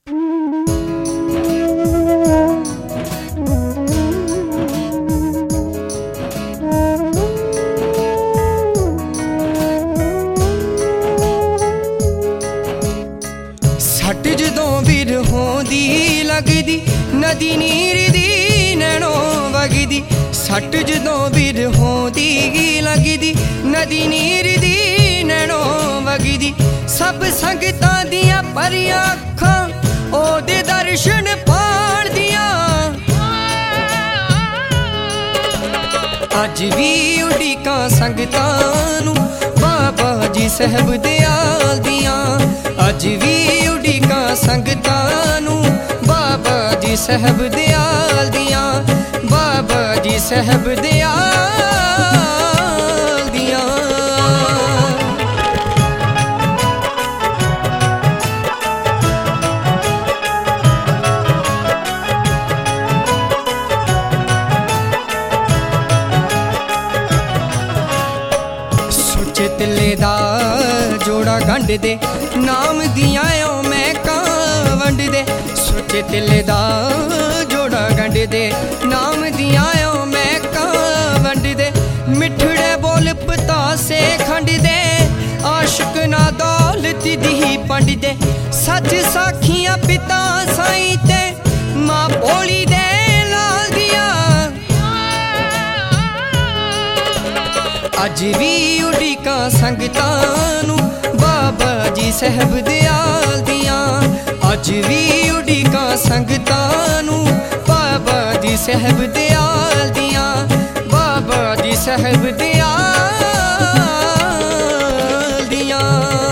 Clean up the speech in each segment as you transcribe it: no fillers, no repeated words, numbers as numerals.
सट जदों बिरहों दी लगदी नदी नीर दी नैनों वगदी। सट जदों बिरहों दी लगदी नदी नीर दी नैनों वगदी। सब संगतां दियां भरियां अखां ओदे दर्शन पाण दियां। अज भी उड़ीकां संगतां नूं बाबा जी साहब दयाल दियां। अज भी उड़ीकां संगतां नूं बाबा जी साहब दयाल दियां। बाबा जी साहब दयाल दियां। सोचे तिले दा जोड़ा गंढ दे नाम दियां ओ मैं कां वंड दे। सोचे तिले दा जोड़ा गंढ दे नाम दियां ओ मैं कां वंड दे। मिठड़े बोल पतासे खंड दे आशिक ना दौलत दी पंड दे। सच साखियां पिता साईं ते मां भोली दे लाल दियां। अज भी उड़ीकां संगतां नूं बाबा जी साहब दयाल दियां। अज भी उड़ीकां संगतां नूं बाबा जी साहब दयाल दियां। बाबा जी साहब दयाल दियां।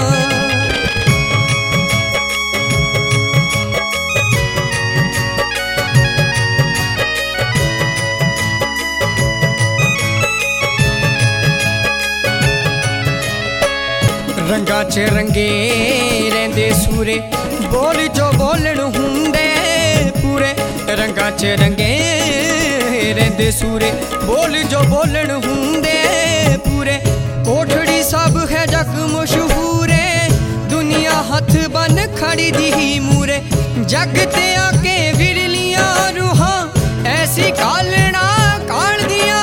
रंगा च रंगे रहिंदे सूरे बोल जो बोलण हुंदे पूरे। रंगा च रंगे रहिंदे सूरे बोल जो बोलण हुंदे पूरे। कोठड़ी सब है जग मशहूर दुनिया हथ बन खड़ी दी मूरे। जग ते आके विरलियां रूहां ऐसी कालना काल दियां।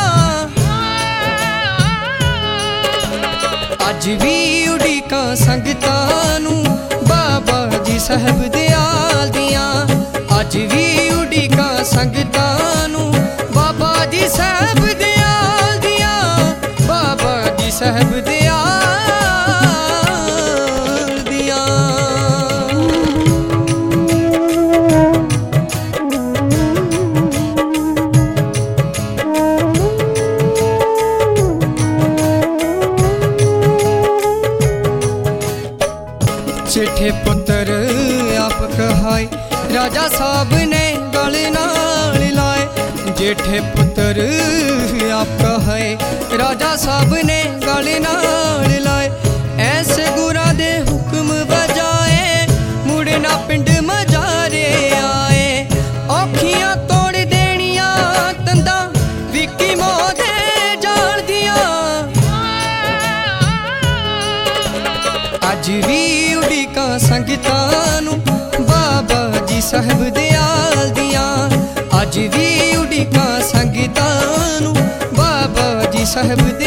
अज भी उड़ीकां संगतां नूं बाबा जी साहब दयाल दियां। अज भी उड़ीकां संगतां नूं बाबा जी साहब दयाल दियां। बाबा जी साहब दयाल दियां। जेठे पुत्र आप कहाए राजा साहब ने गल नाल लाए। जेठे पुत्र आप कहाए राजा साहब ने गल नाल लाए। ऐसे गुरां दे हुक्म बजाए मुड़ना पिंड मजारे आए। औखियां तोड़ देनियां तंदा विकी मोदे जाल दियां। अज भी उड़ीकां संगतां नूं बाबा जी साहब दयाल दियां। अज भी उड़ीकां संगतां नूं बाबा जी साहब